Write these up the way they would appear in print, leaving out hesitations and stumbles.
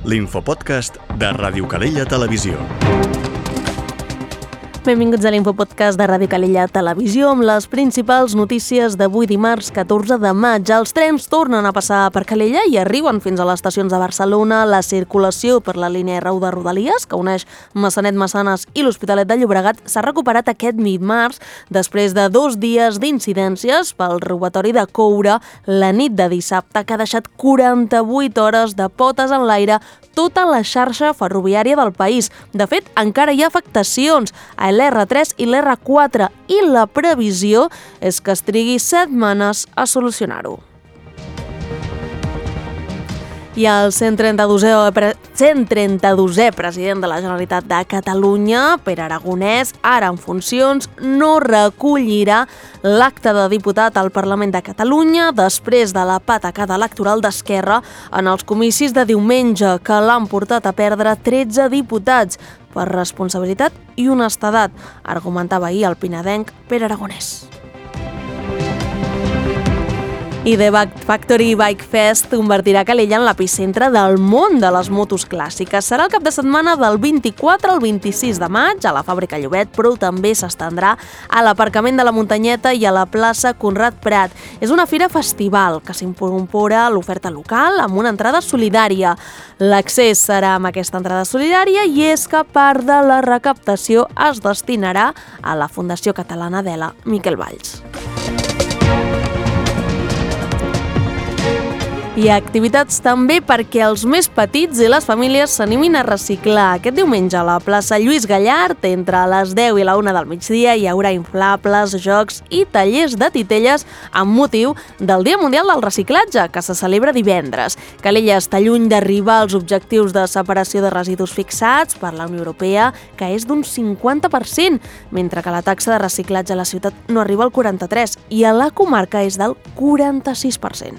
l'infopodcast de Ràdio Calella Televisió. Benvinguts a l'Infopodcast de Ràdio Calella Televisió amb les principals notícies d'avui dimarts 14 de maig. Els trens tornen a passar per Calella i arriben fins a les estacions de Barcelona. La circulació per la línia R1 de Rodalies, que uneix Massanet-Massanes i l'Hospitalet de Llobregat, s'ha recuperat aquest mid-març després de 2 dies d'incidències pel robatori de coure la nit de dissabte, que ha deixat 48 hores de potes en l'aire tota la xarxa ferroviària del país. De fet, encara hi ha afectacions a l'R3 i l'R4 i la previsió és que es trigui setmanes a solucionar-ho. I el 132è president de la Generalitat de Catalunya, Pere Aragonès, ara en funcions, no recollirà l'acta de diputat al Parlament de Catalunya després de la patacada electoral d'Esquerra en els comicis de diumenge, que l'han portat a perdre 13 diputats per responsabilitat i honestedat, argumentava ahir el pinedenc Pere Aragonès. I The Factory Bike Fest convertirà Calella en l'epicentre del món de les motos clàssiques. Serà el cap de setmana del 24 al 26 de maig a la Fàbrica Llobet, però també s'estendrà a l'aparcament de la Muntanyeta i a la plaça Conrad Prat. És una fira festival que s'incorpora a l'oferta local amb una entrada solidària. L'accés serà amb aquesta entrada solidària i és que part de la recaptació es destinarà a la Fundació Catalana d'Ela Miquel Valls. I activitats també perquè els més petits i les famílies s'animin a reciclar. Aquest diumenge a la plaça Lluís Gallard, entre les 10 i la 1 del migdia, hi haurà inflables, jocs i tallers de titelles amb motiu del Dia Mundial del Reciclatge, que se celebra divendres. Calella està lluny d'arribar als objectius de separació de residus fixats per la Unió Europea, que és d'un 50%, mentre que la taxa de reciclatge a la ciutat no arriba al 43% i a la comarca és del 46%.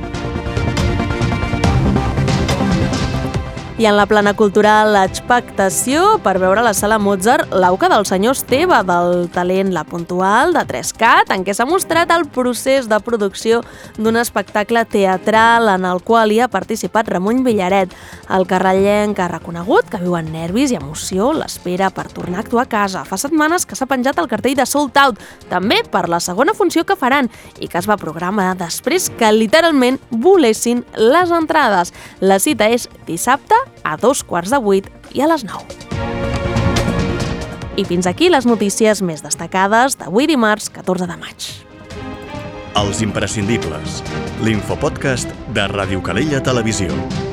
I en la plana cultural, l'expectació per veure a la Sala Mozart l'auca del senyor Esteve, del talent La Puntual, de 3Cat, en què s'ha mostrat el procés de producció d'un espectacle teatral en el qual hi ha participat Ramon Villaret. El carrellenc ha reconegut que viuen nervis i emoció l'espera per tornar a actuar a casa. Fa setmanes que s'ha penjat el cartell de Sold Out, també per la segona funció que faran i que es va programar després que literalment volessin les entrades. La cita és dissabte a 7:15 i a les 9. I fins aquí les notícies més destacades d'avui dimarts 14 de maig. Els imprescindibles, l'infopodcast de Ràdio Calella Televisió.